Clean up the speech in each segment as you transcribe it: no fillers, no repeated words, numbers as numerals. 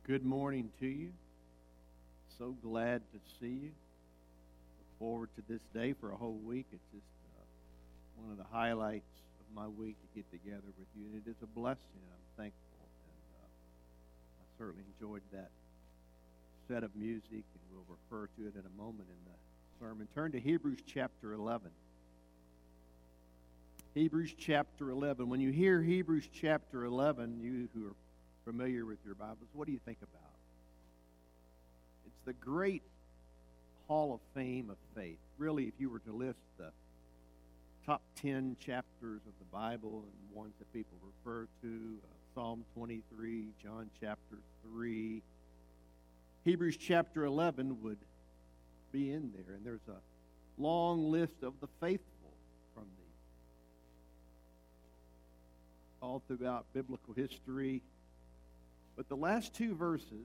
Good morning to you. So glad to see you. Look forward to this day for a whole week. It's just one of the highlights of my week to get together with you. And it is a blessing. I'm thankful. And I certainly enjoyed that set of music, and we'll refer to it in a moment in the sermon. Turn to Hebrews chapter 11. Hebrews chapter 11. When you hear Hebrews chapter 11, you who are familiar with your Bibles, what do you think about? It's the great Hall of Fame of faith. Really, if you were to list the top 10 chapters of the Bible and ones that people refer to, Psalm 23, John chapter 3, Hebrews chapter 11 would be in there. And there's a long list of the faithful from all throughout biblical history. But the last two verses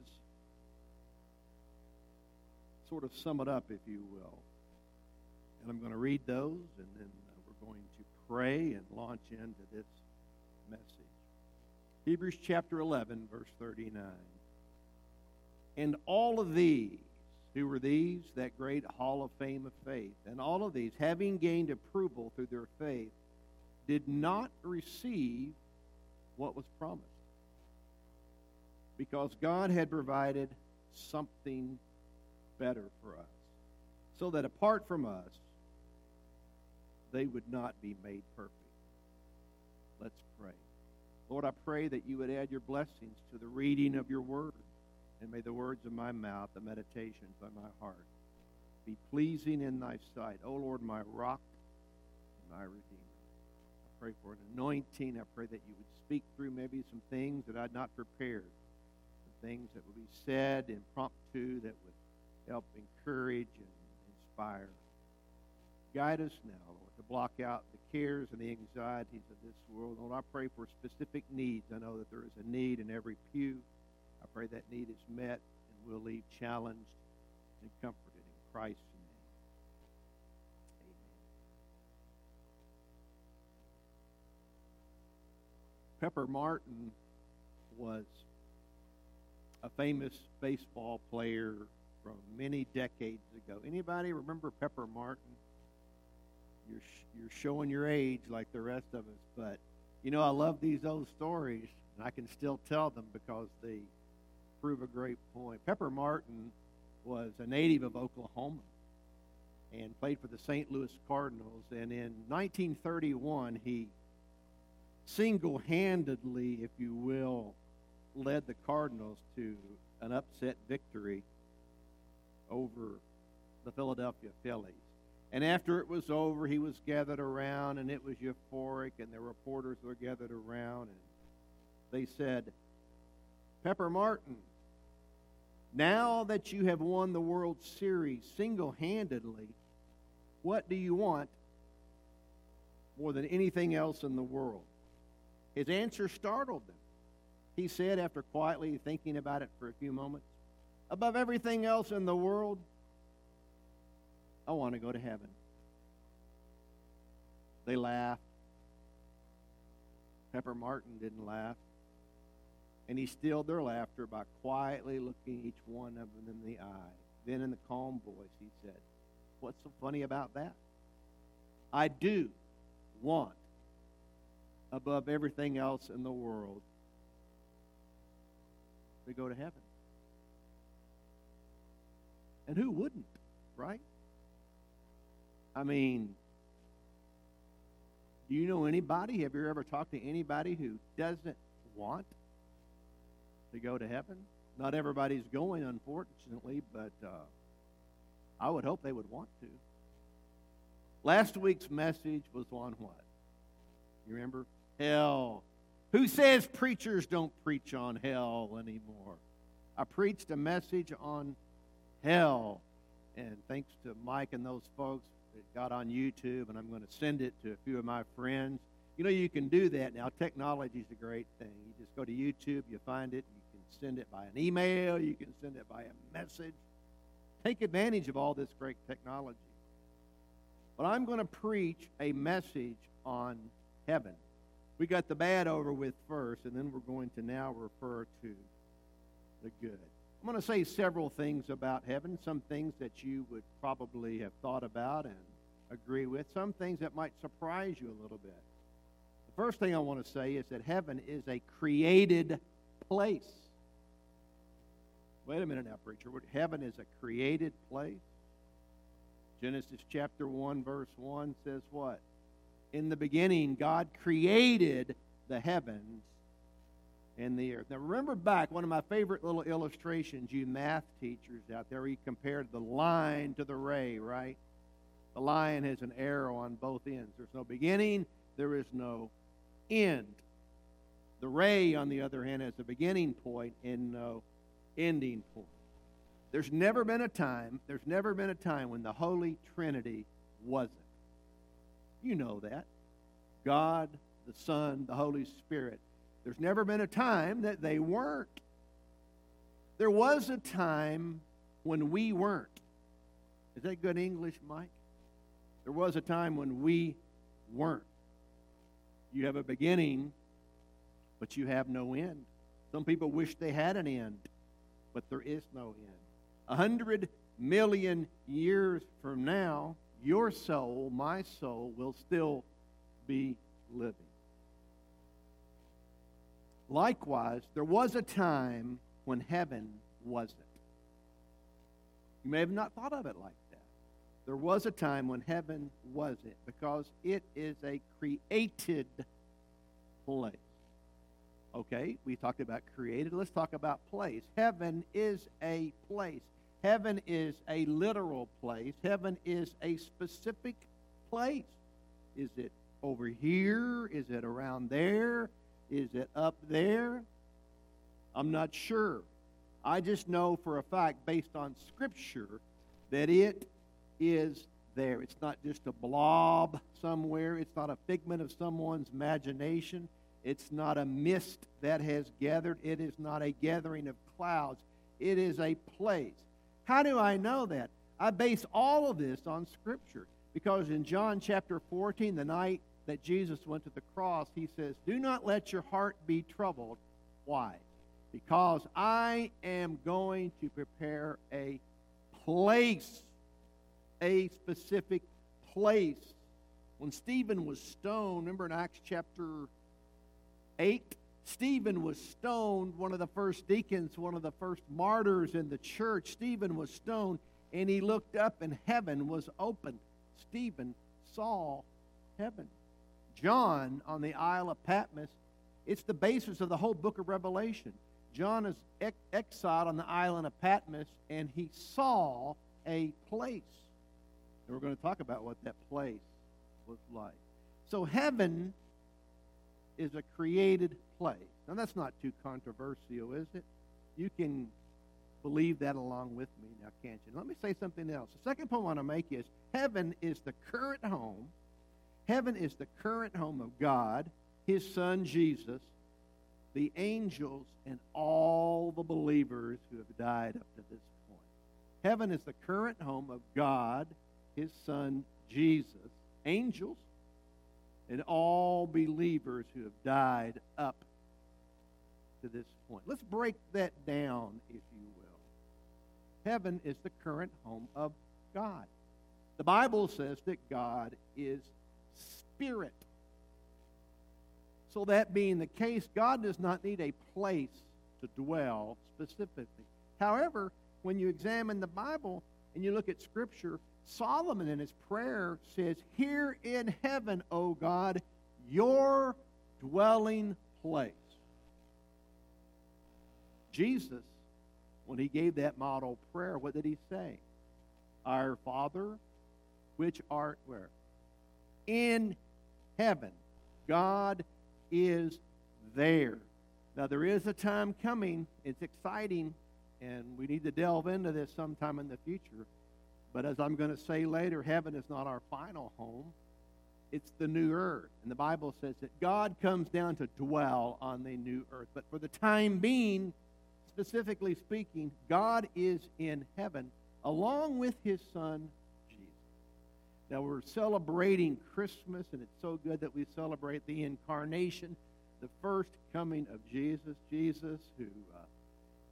sort of sum it up, if you will. And I'm going to read those, and then we're going to pray and launch into this message. Hebrews chapter 11, verse 39. And all of these, who were these? That great hall of fame of faith. And all of these, having gained approval through their faith, did not receive what was promised, because God had provided something better for us, so that apart from us, they would not be made perfect. Let's pray. Lord, I pray that you would add your blessings to the reading of your word, and may the words of my mouth, the meditations of my heart, be pleasing in thy sight. O Lord, my rock and my redeemer. I pray for an anointing. I pray that you would speak through maybe some things that I'd not prepared, some things that would be said impromptu that would help encourage and inspire. Guide us now, Lord, to block out the cares and the anxieties of this world. Lord, I pray for specific needs. I know that there is a need in every pew. I pray that need is met and we'll leave challenged and comforted in Christ's name. Amen. Pepper Martin was a famous baseball player from many decades ago. Anybody remember Pepper Martin? You're showing your age like the rest of us, but you know, I love these old stories, and I can still tell them because they prove a great point. Pepper Martin was a native of Oklahoma and played for the St. Louis Cardinals, and in 1931 he single-handedly, if you will, led the Cardinals to an upset victory over the Philadelphia Phillies. And after it was over, he was gathered around, and it was euphoric, and the reporters were gathered around, and they said, Pepper Martin, now that you have won the World Series single-handedly, what do you want more than anything else in the world? His answer startled them. He said, after quietly thinking about it for a few moments, above everything else in the world, I want to go to heaven. They laughed. Pepper Martin didn't laugh. And he stilled their laughter by quietly looking each one of them in the eye. Then in the calm voice he said, what's so funny about that? I do want, above everything else in the world, to go to heaven. And who wouldn't, right? I mean, do you know anybody? Have you ever talked to anybody who doesn't want to go to heaven? Not everybody's going, unfortunately, but I would hope they would want to. Last week's message was on what? You remember? Hell. Who says preachers don't preach on hell anymore? I preached a message on hell, and thanks to Mike and those folks, it got on YouTube, and I'm going to send it to a few of my friends. You know, you can do that now. Technology is a great thing. You just go to YouTube, you find it, you can send it by an email, you can send it by a message. Take advantage of all this great technology. But I'm going to preach a message on heaven. We got the bad over with first, and then we're going to now refer to the good. I'm going to say several things about heaven, some things that you would probably have thought about and agree with, some things that might surprise you a little bit. The first thing I want to say is that heaven is a created place. Wait a minute now, preacher. Heaven is a created place? Genesis chapter 1, verse 1 says what? In the beginning, God created the heavens and the earth. Now remember back, one of my favorite little illustrations, you math teachers out there, he compared the line to the ray, right? The line has an arrow on both ends. There's no beginning, there is no end. The ray, on the other hand, has a beginning point and no ending point. There's never been a time when the Holy Trinity wasn't. You know that. God, the Son, the Holy Spirit. There's never been a time that they weren't. There was a time when we weren't. Is that good English, Mike? There was a time when we weren't. You have a beginning, but you have no end. Some people wish they had an end, but there is no end. 100 million years from now, your soul, my soul, will still be living. Likewise, there was a time when heaven wasn't. You may have not thought of it like that. There was a time when heaven wasn't, because it is a created place. Okay, we talked about created. Let's talk about place. Heaven is a place. Heaven is a literal place. Heaven is a specific place. Is it over here? Is it around there? Is it up there? I'm not sure. I just know for a fact, based on Scripture, that it is there. It's not just a blob somewhere. It's not a figment of someone's imagination. It's not a mist that has gathered. It is not a gathering of clouds. It is a place. How do I know that? I base all of this on Scripture, because in John chapter 14, the night that Jesus went to the cross, he says, "Do not let your heart be troubled." Why? Because I am going to prepare a place, a specific place. When Stephen was stoned, remember in Acts chapter 8, Stephen was stoned, one of the first deacons, one of the first martyrs in the church. Stephen was stoned, and he looked up, and heaven was opened. Stephen saw heaven. John on the Isle of Patmos, it's the basis of the whole book of Revelation. John is exiled on the island of Patmos, and he saw a place. And we're going to talk about what that place was like. So heaven is a created place. Now that's not too controversial, is it? You can believe that along with me now, can't you? Let me say something else. The second point I want to make is heaven is the current home. Heaven is the current home of God, His Son Jesus, the angels, and all the believers who have died up to this point. Heaven is the current home of God, His Son Jesus, angels, and all believers who have died up to this point. Let's break that down, if you will. Heaven is the current home of God. The Bible says that God is Spirit. So that being the case, God does not need a place to dwell specifically. However, when you examine the Bible and you look at Scripture, Solomon in his prayer says, "Here in heaven, O God, your dwelling place." Jesus, when he gave that model prayer, what did he say? "Our Father, which art" where? "In heaven." God is there. Now, there is a time coming. It's exciting, and we need to delve into this sometime in the future. But as I'm going to say later, heaven is not our final home. It's the new earth. And the Bible says that God comes down to dwell on the new earth. But for the time being, specifically speaking, God is in heaven along with His Son, Jesus. Now, we're celebrating Christmas, and it's so good that we celebrate the incarnation, the first coming of Jesus. Jesus, who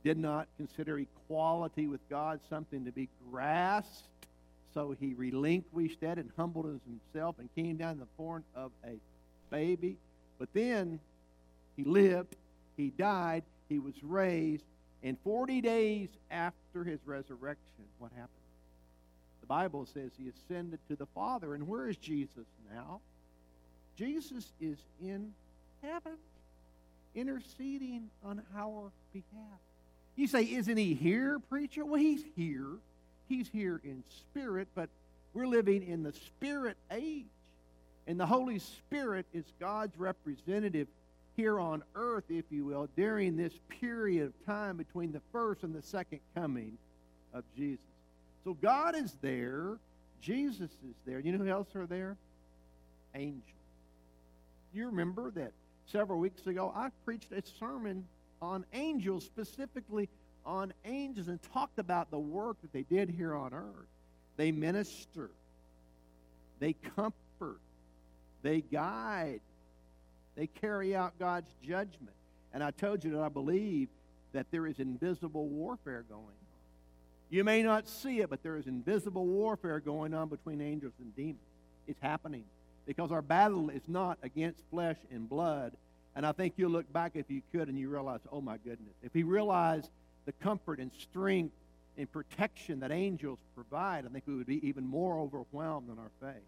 did not consider equality with God something to be grasped, so he relinquished that and humbled himself and came down in the form of a baby. But then he lived, he died, he was raised, and 40 days after his resurrection, what happened? The Bible says he ascended to the Father. And where is Jesus now? Jesus is in heaven, interceding on our behalf. You say, isn't he here, preacher? Well, he's here. He's here in spirit, but we're living in the spirit age. And the Holy Spirit is God's representative here on earth, if you will, during this period of time between the first and the second coming of Jesus. So God is there. Jesus is there. You know who else are there? Angels. You remember that several weeks ago I preached a sermon on angels, specifically on angels, and talked about the work that they did here on earth. They minister. They comfort. They guide. They carry out God's judgment. And I told you that I believe that there is invisible warfare going on. You may not see it, but there is invisible warfare going on between angels and demons. It's happening because our battle is not against flesh and blood. And I think you'll look back, if you could, and you realize, oh my goodness, if we realize the comfort and strength and protection that angels provide, I think we would be even more overwhelmed in our faith.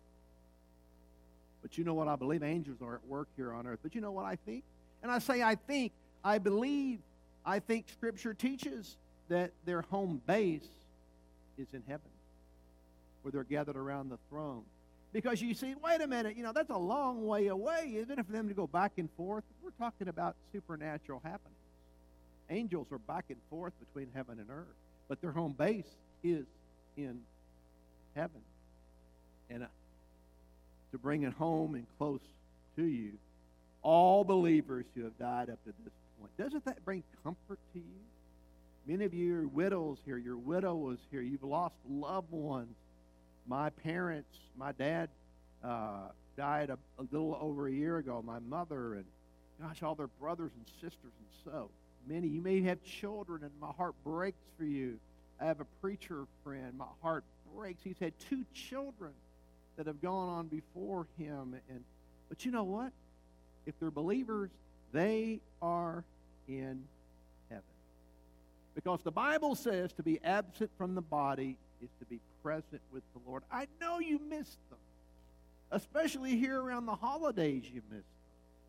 But you know what? I believe angels are at work here on earth. But you know what I think? And I say I think, I believe, I think Scripture teaches that their home base is in heaven, where they're gathered around the throne. Because you see, wait a minute, that's a long way away, isn't it, for them to go back and forth? We're talking about supernatural happenings. Angels are back and forth between heaven and earth, but their home base is in heaven. And to bring it home and close to you, all believers who have died up to this point, doesn't that bring comfort to you? Many of you are widows here. Your widow was here. You've lost loved ones. My parents, my dad died a little over a year ago. My mother and, all their brothers and sisters and so many. You may have children, and my heart breaks for you. I have a preacher friend. My heart breaks. He's had 2 children that have gone on before him. But you know what? If they're believers, they are in heaven. Because the Bible says to be absent from the body is to be present with the Lord. I know you missed them. Especially here around the holidays, you missed them.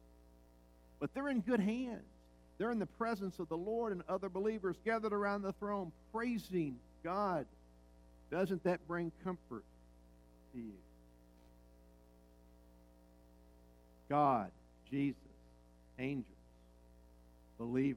But they're in good hands. They're in the presence of the Lord and other believers gathered around the throne, praising God. Doesn't that bring comfort to you? God, Jesus, angels, believers.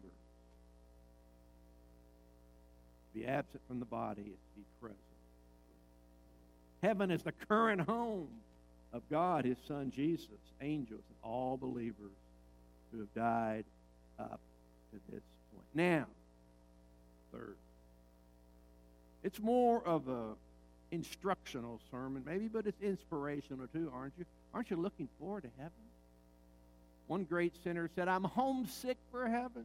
Be absent from the body is to be present. Heaven is the current home of God, His Son Jesus, angels, and all believers who have died up to this point. Now, third, it's more of a instructional sermon, maybe, but it's inspirational too, aren't you? Aren't you looking forward to heaven? One great sinner said, I'm homesick for heaven.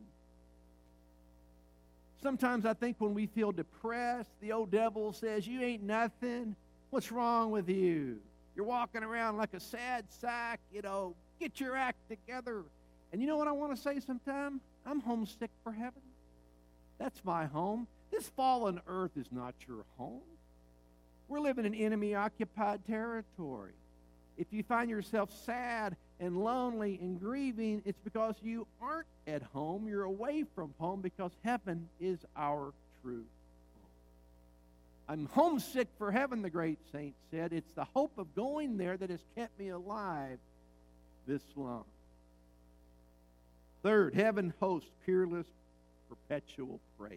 Sometimes I think when we feel depressed, the old devil says, you ain't nothing. What's wrong with you? You're walking around like a sad sack, get your act together. And you know what I want to say sometimes? I'm homesick for heaven. That's my home. This fallen earth is not your home. We're living in enemy-occupied territory. If you find yourself sad and lonely and grieving, it's because you aren't at home. You're away from home because heaven is our true home. I'm homesick for heaven, the great saint said. It's the hope of going there that has kept me alive this long. Third, heaven hosts peerless, perpetual praise.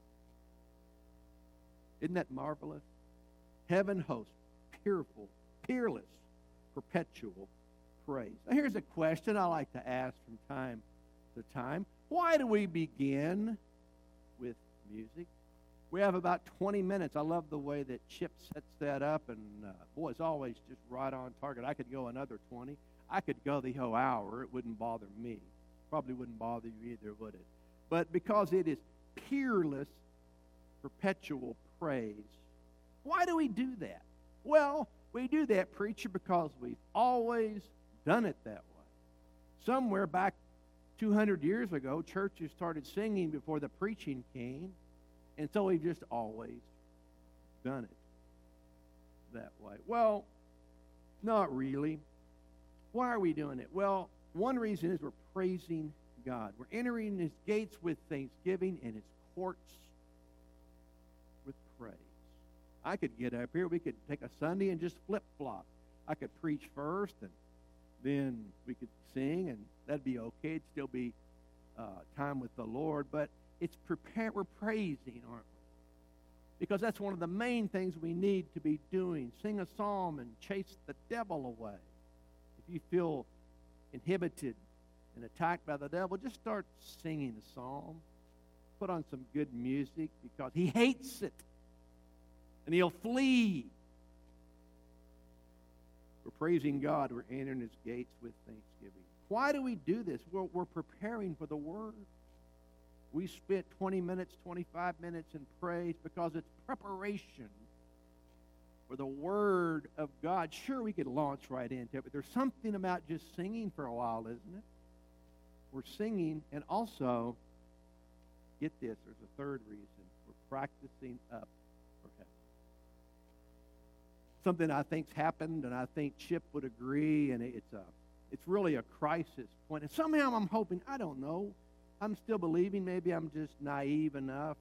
Isn't that marvelous? Heaven hosts peerless, perpetual praise. Now here's a question I like to ask from time to time. Why do we begin with music? We have about 20 minutes. I love the way that Chip sets that up, and boy, it's always just right on target. I could go another 20. I could go the whole hour. It wouldn't bother me. Probably wouldn't bother you either, would it? But because it is peerless, perpetual praise. Why do we do that? Well, we do that, preacher, because we've always done it that way. Somewhere back 200 years ago, churches started singing before the preaching came, and so we've just always done it that way. Well, not really. Why are we doing it? Well, one reason is we're praising God. We're entering His gates with thanksgiving and His courts with praise. I could get up here. We could take a Sunday and just flip-flop. I could preach first, and then we could sing, and that'd be okay. It'd still be time with the Lord. But it's we're praising, aren't we? Because that's one of the main things we need to be doing. Sing a psalm and chase the devil away. If you feel inhibited and attacked by the devil, just start singing a psalm. Put on some good music because he hates it. And he'll flee. We're praising God. We're entering His gates with thanksgiving. Why do we do this? Well, we're preparing for the Word. We spent 20 minutes, 25 minutes in praise because it's preparation for the Word of God. Sure, we could launch right into it, but there's something about just singing for a while, isn't it? We're singing, and also, get this, there's a third reason. We're practicing up for heaven. Something I think's happened, and I think Chip would agree, and it's really a crisis point. And somehow I'm hoping, I don't know, I'm still believing, maybe I'm just naive enough.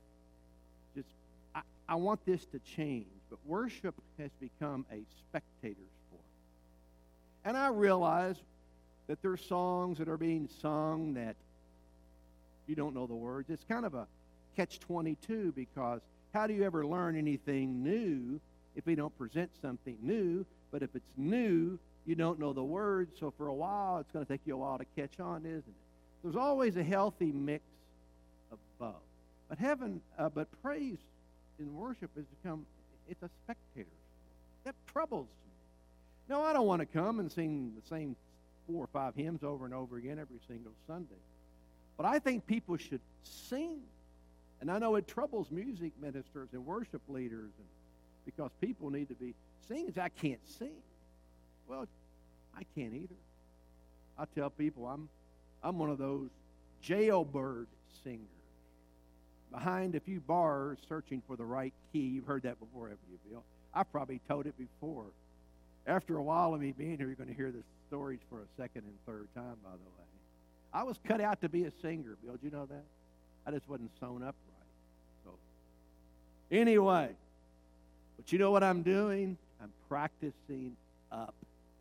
I want this to change, but worship has become a spectator sport. And I realize that there's songs that are being sung that you don't know the words. It's kind of a catch-22 because how do you ever learn anything new if we don't present something new? But if it's new, you don't know the words, so for a while, it's going to take you a while to catch on, isn't it? There's always a healthy mix of both. But praise in worship has become, it's a spectator sport. That troubles me. No, I don't want to come and sing the same 4 or 5 hymns over and over again every single Sunday. But I think people should sing. And I know it troubles music ministers and worship leaders because people need to be singers. I can't sing. Well, I can't either. I tell people I'm one of those jailbird singers behind a few bars searching for the right key. You've heard that before, haven't you, Bill? I've probably told it before. After a while of me being here, you're going to hear the stories for a second and third time, by the way. I was cut out to be a singer, Bill. Did you know that? I just wasn't sewn up right. So, anyway, but you know what I'm doing? I'm practicing up.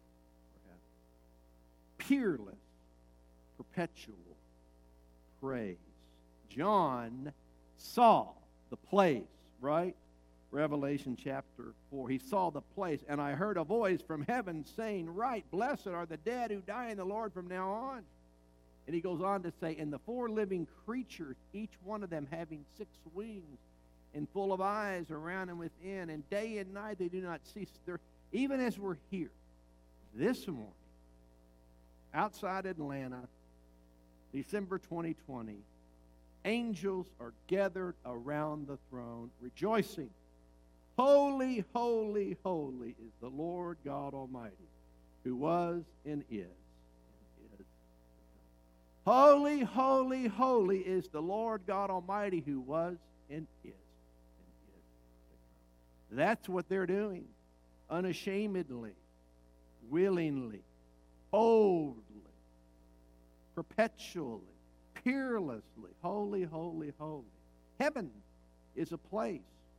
Peerless, perpetual praise. John saw the place, right? Revelation chapter 4. He saw the place, and I heard a voice from heaven saying, "Right, blessed are the dead who die in the Lord from now on." And he goes on to say, "And the 4 living creatures, each one of them having 6 wings, and full of eyes around and within, and day and night they do not cease." Even as we're here this morning, outside Atlanta, December 2020, angels are gathered around the throne, rejoicing. Holy, holy, holy is the Lord God Almighty, who was and is. Holy, holy, holy is the Lord God Almighty, who was and is. That's what they're doing, unashamedly, willingly, boldly, perpetually, peerlessly. Holy, holy, holy. Heaven is a place,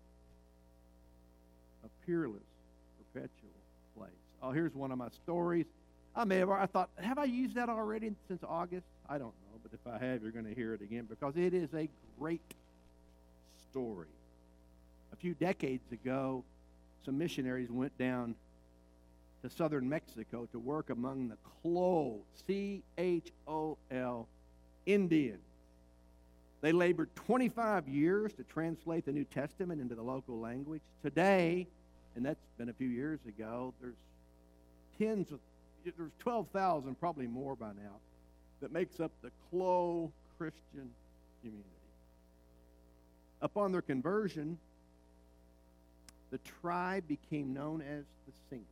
a peerless, perpetual place. Oh, here's one of my stories. I thought, have I used that already since August? I don't know, but if I have, you're going to hear it again because it is a great story. A few decades ago, some missionaries went down to southern Mexico to work among the Chol, C-H-O-L, Indians. They labored 25 years to translate the New Testament into the local language. Today, and that's been a few years ago, there's 12,000, probably more by now, that makes up the Chol Christian community. Upon their conversion, the tribe became known as the singers.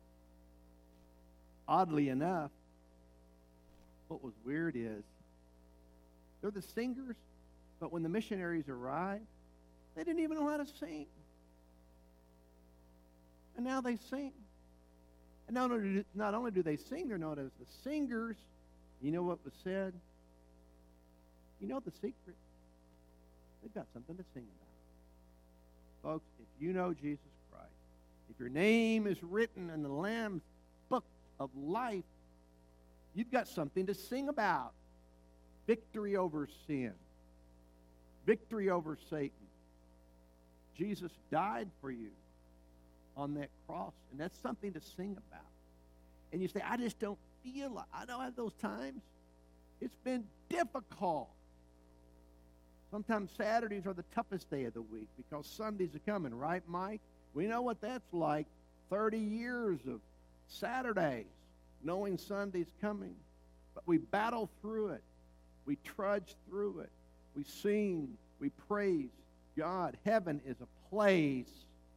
Oddly enough, what was weird is they're the singers, but when the missionaries arrived, they didn't even know how to sing. And now they sing. And not only do they sing, they're known as the singers. You know what was said? You know the secret. They've got something to sing about. Folks, if you know Jesus Christ, if your name is written in the Lamb's book of life, you've got something to sing about. Victory over sin. Victory over Satan. Jesus died for you on that cross, and that's something to sing about. And you say, I just don't feel like, I don't have those times. It's been difficult. Sometimes Saturdays are the toughest day of the week because Sundays are coming, right, Mike? We know what that's like. 30 years of Saturdays, knowing Sunday's coming. But we battle through it. We trudge through it. We sing. We praise God. Heaven is a place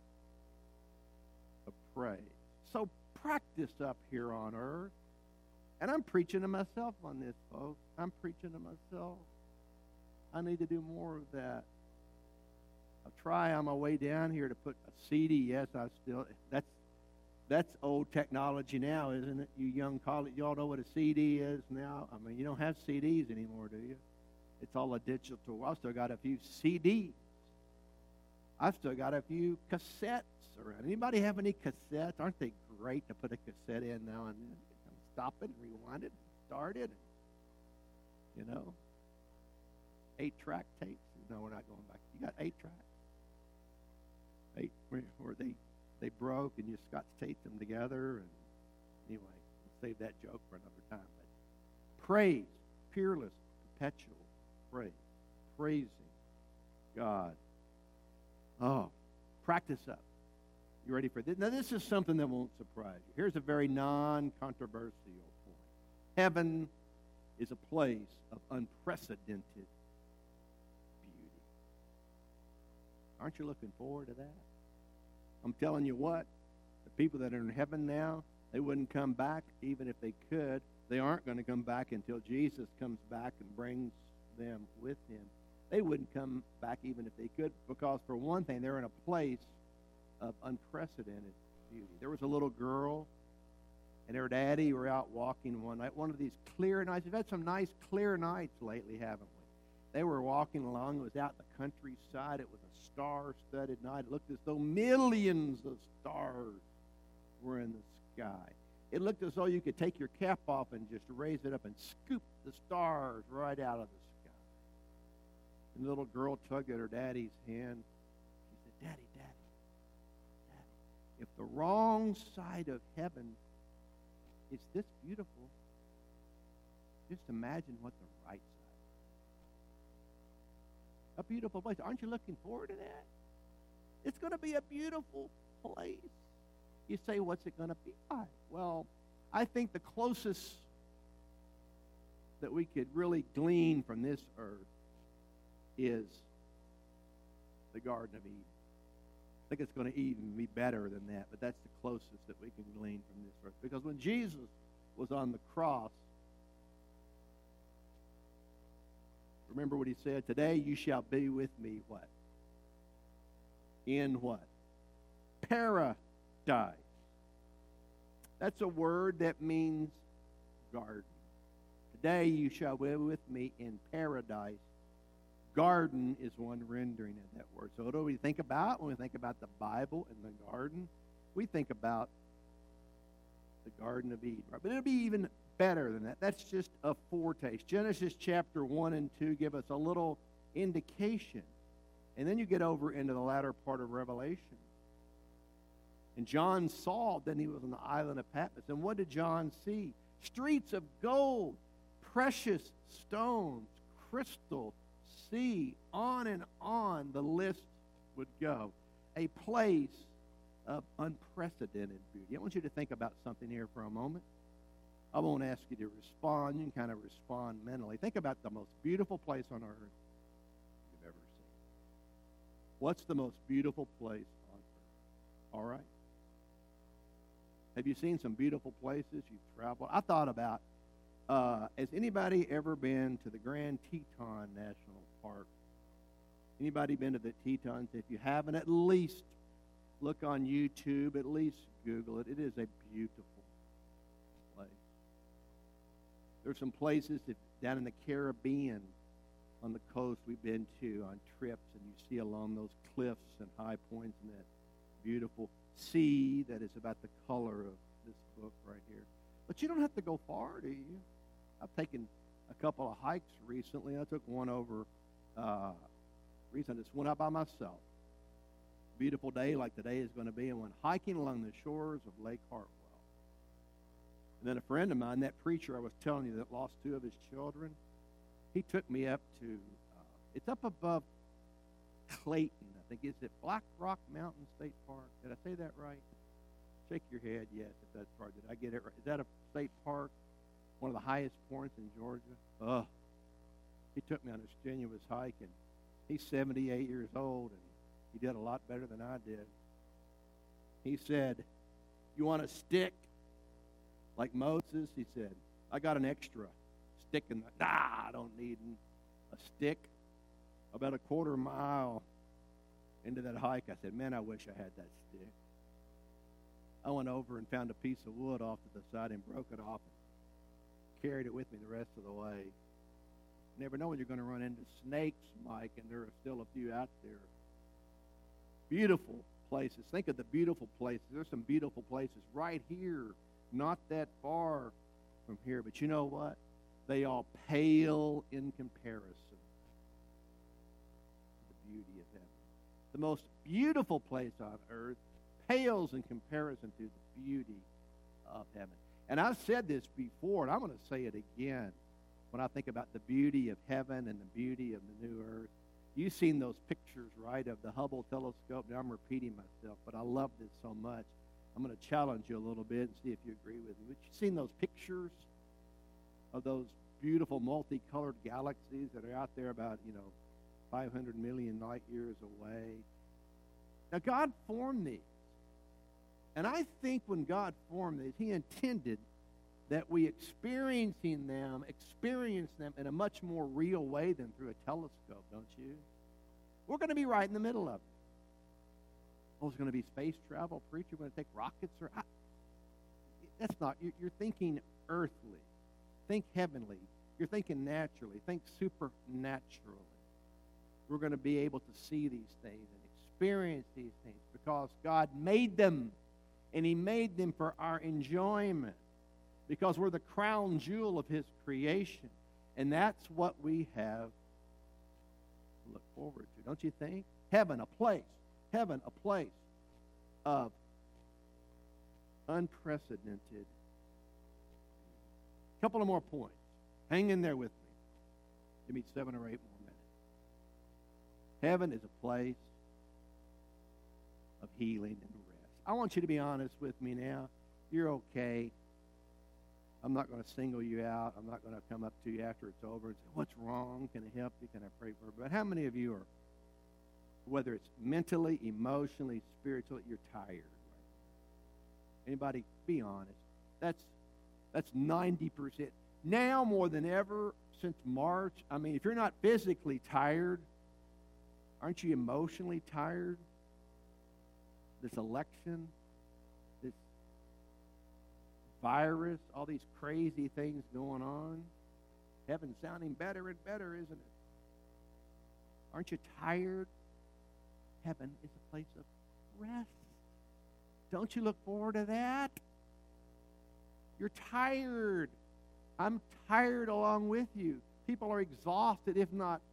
of praise. So practice up here on earth. And I'm preaching to myself on this, folks. I'm preaching to myself. I need to do more of that. I'll try on my way down here to put a CD. Yes, that's old technology now, isn't it? You young college, y'all know what a CD is now? I mean, you don't have CDs anymore, do you? It's all a digital. I've still got a few CDs. I've still got a few cassettes around. Anybody have any cassettes? Aren't they great to put a cassette in now and then? Stop it, rewind it, start it. You know? 8-track tapes. No, we're not going back. You got 8 tracks. 8 where they broke and you Scotch taped them together. And anyway, we'll save that joke for another time. But praise, peerless, perpetual praise, praising God. Oh, practice up. You ready for this? Now, this is something that won't surprise you. Here's a very non-controversial point. Heaven is a place of unprecedented beauty. Aren't you looking forward to that? I'm telling you what, the people that are in heaven now, they wouldn't come back even if they could. They aren't going to come back until Jesus comes back and brings them with him. They wouldn't come back even if they could because, for one thing, they're in a place of unprecedented beauty. There was a little girl and her daddy were out walking one night, one of these clear nights. We've had some nice clear nights lately, haven't we? They were walking along. It was out in the countryside. It was a star-studded night. It looked as though millions of stars were in the sky. It looked as though you could take your cap off and just raise it up and scoop the stars right out of the sky. And the little girl tugged at her daddy's hand. She said, Daddy, if the wrong side of heaven is this beautiful, just imagine what the right side is. A beautiful place. Aren't you looking forward to that? It's going to be a beautiful place. You say, what's it going to be like? Well, I think the closest that we could really glean from this earth is the Garden of Eden. I think it's going to even be better than that, but that's the closest that we can glean from this earth. Because when Jesus was on the cross, remember what he said? Today you shall be with me, what? In what? Paradise. That's a word that means garden. Today you shall be with me in paradise. Garden is one rendering of that word. So what do we think about when we think about the Bible and the garden? We think about the Garden of Eden. Right? But it'll be even better than that. That's just a foretaste. Genesis chapter 1 and 2 give us a little indication. And then you get over into the latter part of Revelation. And John saw, then he was on the island of Patmos. And what did John see? Streets of gold, precious stones, crystal, sea, on and on the list would go. A place of unprecedented beauty. I want you to think about something here for a moment. I won't ask you to respond. You can kind of respond mentally. Think about the most beautiful place on earth you've ever seen. What's the most beautiful place on earth? All right. Have you seen some beautiful places you've traveled? I thought about, has anybody ever been to the Grand Teton National Park? Anybody been to the Tetons? If you haven't, at least look on YouTube, at least Google it. It is a beautiful place. There's some places down in the Caribbean on the coast we've been to on trips, and you see along those cliffs and high points and that beautiful sea that is about the color of this book right here. But you don't have to go far, do you? I've taken a couple of hikes recently. I took one over recently. I just went out by myself. Beautiful day like today is going to be, and went hiking along the shores of Lake Hartwell. And then a friend of mine, that preacher I was telling you that lost 2 of his children, he took me up to, it's up above Clayton, I think. Is it Black Rock Mountain State Park? Did I say that right? Shake your head, yes, if that's right. Did I get it right? Is that a state park? One of the highest points in Georgia? He took me on a strenuous hike, and he's 78 years old, and he did a lot better than I did. He said, "You want a stick like Moses?" He said, "I got an extra stick in the..." "Nah, I don't need a stick." About a quarter mile into that hike, I said, "Man, I wish I had that stick." I went over and found a piece of wood off to the side and broke it off and carried it with me the rest of the way. You never know when you're going to run into snakes, Mike, and there are still a few out there. Beautiful places. Think of the beautiful places. There's some beautiful places right here, not that far from here. But you know what? They all pale in comparison to the beauty of heaven. The most beautiful place on earth pales in comparison to the beauty of heaven. And I've said this before, and I'm going to say it again. When I think about the beauty of heaven and the beauty of the new earth, you've seen those pictures, right, of the Hubble telescope. Now I'm repeating myself, but I love this so much. I'm going to challenge you a little bit and see if you agree with me. But you've seen those pictures of those beautiful multicolored galaxies that are out there about, 500 million light years away. Now, God formed these. And I think when God formed these, He intended that we experience them in a much more real way than through a telescope, don't you? We're going to be right in the middle of it. Oh, it's going to be space travel, preacher. We're going to take rockets. That's not. You're thinking earthly. Think heavenly. You're thinking naturally. Think supernaturally. We're going to be able to see these things and experience these things because God made them, and He made them for our enjoyment. Because we're the crown jewel of His creation. And that's what we have to look forward to, don't you think? Heaven, a place of unprecedented. A couple of more points. Hang in there with me. Give me 7 or 8 more minutes. Heaven is a place of healing and rest. I want you to be honest with me now. You're okay. I'm not going to single you out. I'm not going to come up to you after it's over and say, "What's wrong? Can I help you? Can I pray for you?" But how many of you are, whether it's mentally, emotionally, spiritually, you're tired? Right? Anybody? Be honest. That's 90%. Now more than ever since March, if you're not physically tired, aren't you emotionally tired? This election, this virus, all these crazy things going on. Heaven's sounding better and better, isn't it? Aren't you tired? Heaven is a place of rest. Don't you look forward to that? You're tired. I'm tired along with you. People are exhausted, if not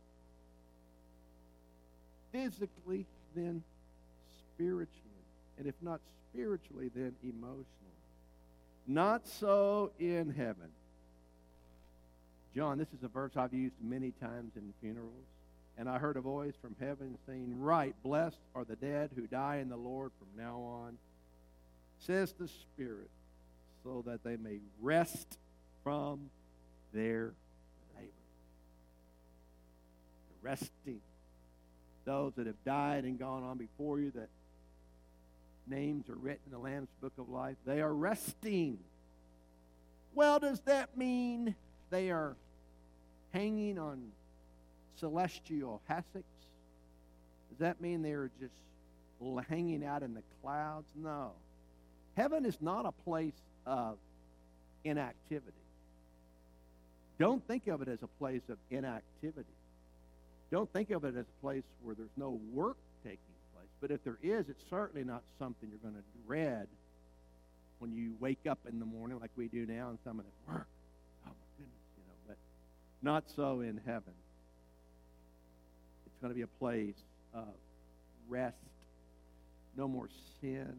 physically, then spiritually. And if not spiritually, then emotionally. Not so in heaven. John, this is a verse I've used many times in funerals. And I heard a voice from heaven saying, "Right, blessed are the dead who die in the Lord from now on, says the Spirit, so that they may rest from their labor." They're resting. those that have died and gone on before you, that names are written in the Lamb's Book of Life. They are resting. Well, does that mean they are hanging on celestial hassocks? Does that mean they are just hanging out in the clouds? No. Heaven is not a place of inactivity. Don't think of it as a place of inactivity. Don't think of it as a place where there's no work taking place. But if there is, it's certainly not something you're going to dread when you wake up in the morning like we do now and someone at work. Oh, my goodness, but not so in heaven. It's going to be a place of rest. No more sin.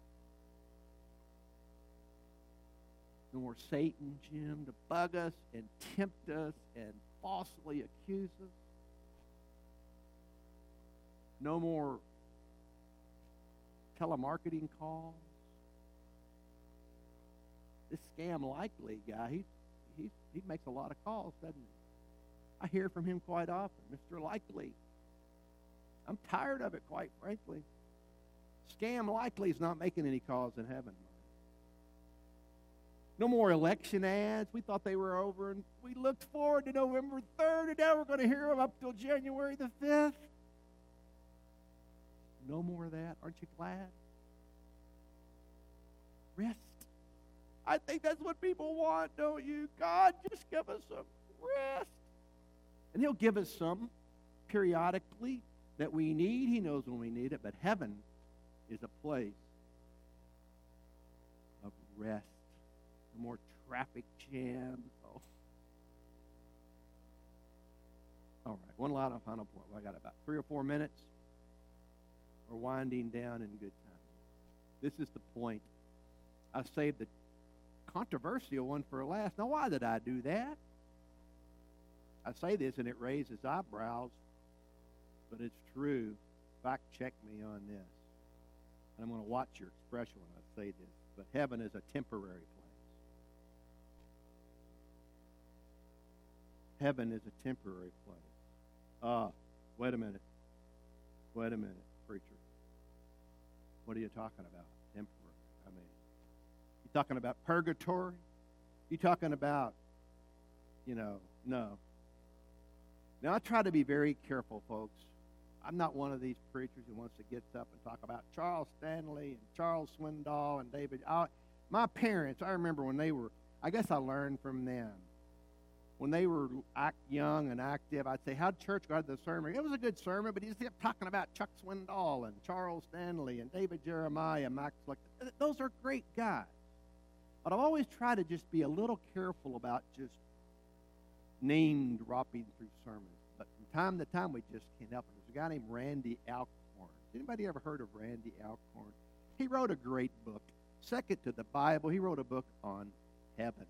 No more Satan, Jim, to bug us and tempt us and falsely accuse us. No more telemarketing calls. This Scam Likely guy, he makes a lot of calls, doesn't he? I hear from him quite often. Mr. Likely. I'm tired of it, quite frankly. Scam Likely is not making any calls in heaven. No more election ads. We thought they were over, and we looked forward to November 3rd, and now we're going to hear them up till January the 5th. No more of that. Aren't you glad? Rest. I think that's what people want, don't you? God, just give us some rest. And He'll give us some periodically that we need. He knows when we need it. But heaven is a place of rest. No more traffic jams. Oh. All right, one final point. I got about 3 or 4 minutes. We're winding down in good time. This is the point. I saved the controversial one for last. Now, why did I do that? I say this and it raises eyebrows, but it's true. Fact check me on this. And I'm going to watch your expression when I say this. But heaven is a temporary place. Heaven is a temporary place. Wait a minute. Wait a minute, preacher. What are you talking about? Temporary. I mean, you talking about purgatory? You talking about, no. Now, I try to be very careful, folks. I'm not one of these preachers who wants to get up and talk about Charles Stanley and Charles Swindoll and David. My parents, I remember when they were, I guess I learned from them. When they were young and active, I'd say, how'd church go to the sermon? It was a good sermon, but he just kept talking about Chuck Swindoll and Charles Stanley and David Jeremiah and Max Lick. Those are great guys. But I've always tried to just be a little careful about just name dropping through sermons. But from time to time, we just can't help it. There's a guy named Randy Alcorn. Anybody ever heard of Randy Alcorn? He wrote a great book. Second to the Bible, he wrote a book on heaven.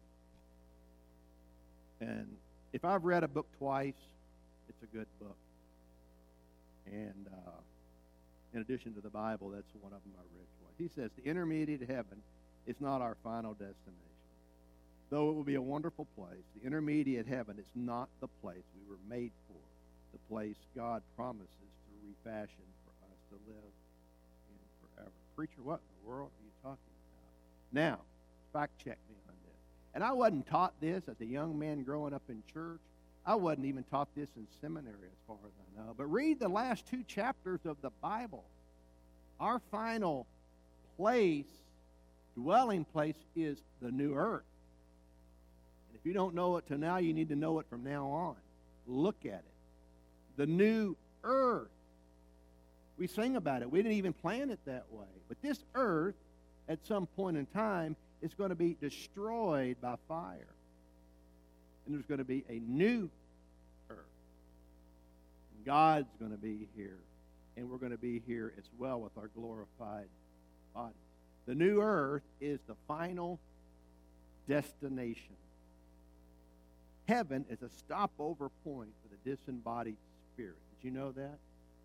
And if I've read a book twice, it's a good book. And in addition to the Bible, that's one of them I read twice. He says, the intermediate heaven is not our final destination. Though it will be a wonderful place, the intermediate heaven is not the place we were made for, the place God promises to refashion for us to live in forever. Preacher, what in the world are you talking about? Now, fact check me on this. And I wasn't taught this as a young man growing up in church. I wasn't even taught this in seminary as far as I know. But read the last 2 chapters of the Bible. Our final place, dwelling place, is the new earth. And if you don't know it till now, you need to know it from now on. Look at it. The new earth. We sing about it. We didn't even plan it that way. But this earth, at some point in time, is going to be destroyed by fire. And there's going to be a new earth. And God's going to be here. And we're going to be here as well with our glorified bodies. The new earth is the final destination. Heaven is a stopover point for the disembodied spirit. Did you know that?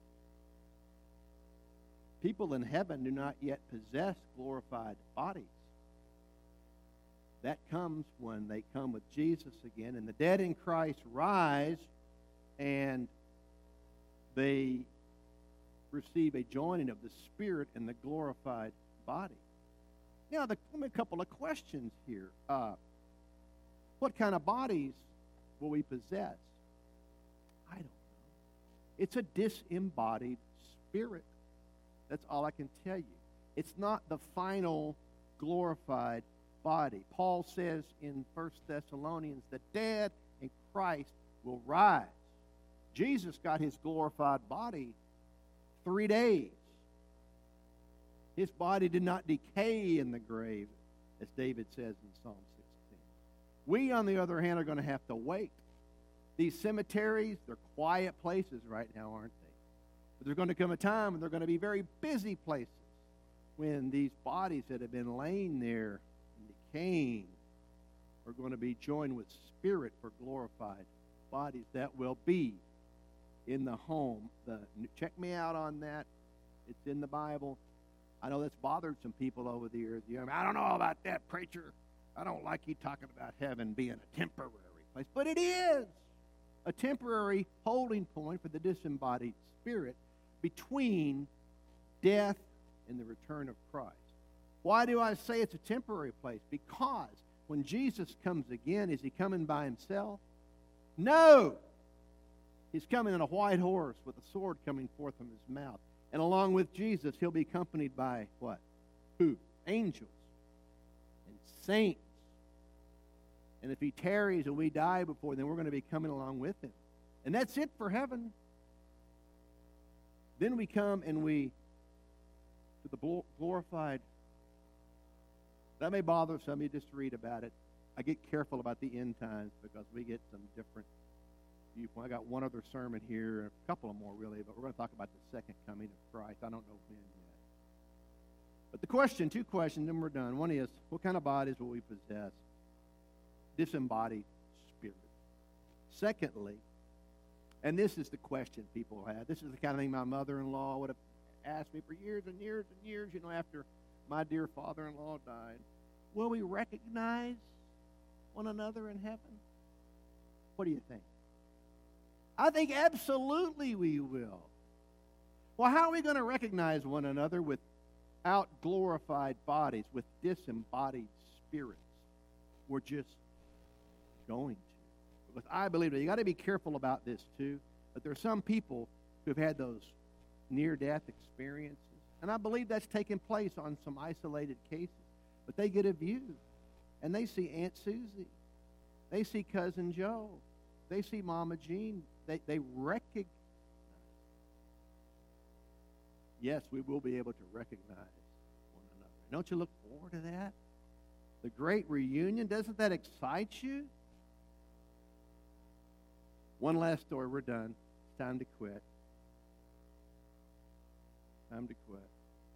People in heaven do not yet possess glorified bodies. That comes when they come with Jesus again, and the dead in Christ rise, and they receive a joining of the spirit and the glorified body. Now, let me a couple of questions here. What kind of bodies will we possess? I don't know. It's a disembodied spirit. That's all I can tell you. It's not the final glorified body. Paul says in 1 Thessalonians, the dead in Christ will rise. Jesus got his glorified body 3 days. His body did not decay in the grave, as David says in Psalm 16. We, on the other hand, are going to have to wait. These cemeteries, they're quiet places right now, aren't they? But there's going to come a time when they're going to be very busy places, when these bodies that have been laying there and decaying are going to be joined with spirit for glorified bodies that will be in the home. Check me out on that. It's in the Bible. I know that's bothered some people over the years. I don't know about that, preacher. I don't like you talking about heaven being a temporary place. But it is a temporary holding point for the disembodied spirit between death and the return of Christ. Why do I say it's a temporary place? Because when Jesus comes again, is he coming by himself? No! He's coming on a white horse with a sword coming forth from his mouth. And along with Jesus, he'll be accompanied by what? Who? Angels and saints. And if he tarries and we die before, then we're going to be coming along with him. And that's it for heaven. Then we come and to the glorified. That may bother some of you just to read about it. I get careful about the end times because we get some different viewpoint. I got one other sermon here, a couple of more really, but we're going to talk about the second coming of Christ. I don't know when yet. But the question, 2 questions, and we're done. One is, what kind of bodies will we possess? Disembodied spirit. Secondly, and this is the question people have. This is the kind of thing my mother-in-law would have asked me for years and years and years, after my dear father-in-law died. Will we recognize one another in heaven? What do you think? I think absolutely we will. Well, how are we going to recognize one another without glorified bodies, with disembodied spirits? We're just going to. Because I believe that you got to be careful about this too. But there are some people who've had those near-death experiences, and I believe that's taken place on some isolated cases. But they get a view, and they see Aunt Susie, they see Cousin Joe, they see Mama Jean. They recognize. Yes, we will be able to recognize one another. Don't you look forward to that? The great reunion, doesn't that excite you? One last story, we're done. It's time to quit. Time to quit.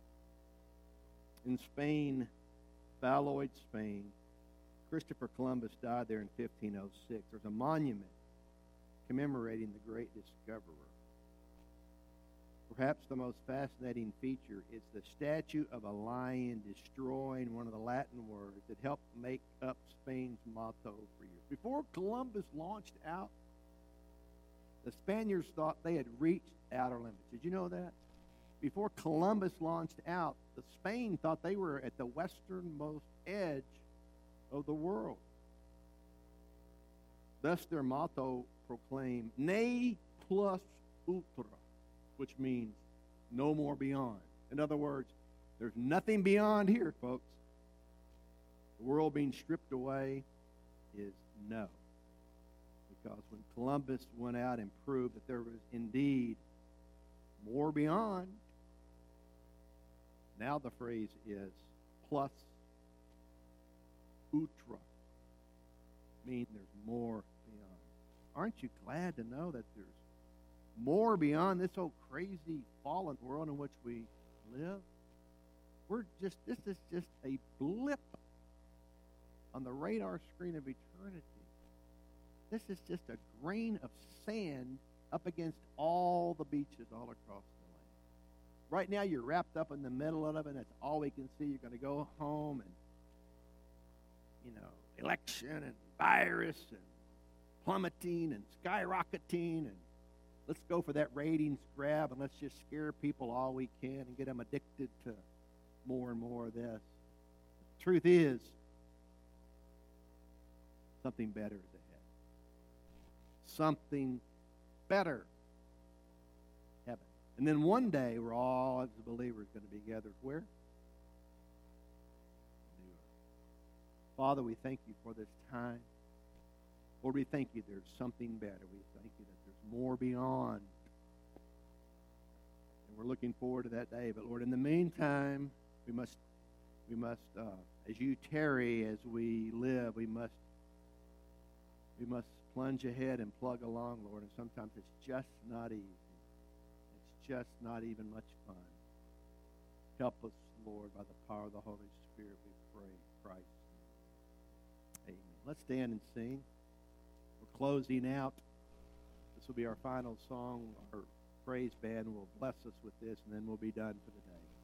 In Spain, Valladolid, Spain, Christopher Columbus died there in 1506. There's a monument commemorating the great discoverer. Perhaps the most fascinating feature is the statue of a lion destroying one of the Latin words that helped make up Spain's motto for years. Before Columbus launched out, the Spaniards thought they had reached outer limits. Did you know that? Before Columbus launched out, Spain thought they were at the westernmost edge of the world. Thus their motto proclaimed, Ne plus ultra, which means no more beyond. In other words, there's nothing beyond here, folks. The world being stripped away is no. Because when Columbus went out and proved that there was indeed more beyond, now the phrase is plus ultra, meaning there's more beyond. Aren't you glad to know that there's more beyond this old crazy fallen world in which we live? This is just a blip on the radar screen of eternity. This is just a grain of sand up against all the beaches all across the land. Right now you're wrapped up in the middle of it, and that's all we can see. You're going to go home and, election and virus and plummeting and skyrocketing and let's go for that ratings grab and let's just scare people all we can and get them addicted to more and more of this. The truth is, something better is ahead. Something better. Heaven. And then one day we're all, as believers, going to be gathered where? Father, we thank you for this time. Lord, we thank you there's something better. We thank you that there's more beyond. And we're looking forward to that day. But Lord, in the meantime, we must as you tarry, as we live, we must plunge ahead and plug along, Lord. And sometimes it's just not easy. It's just not even much fun. Help us, Lord, by the power of the Holy Spirit, we pray in Christ. Amen. Let's stand and sing. We're closing out. This will be our final song. Our praise band will bless us with this, and then we'll be done for the day.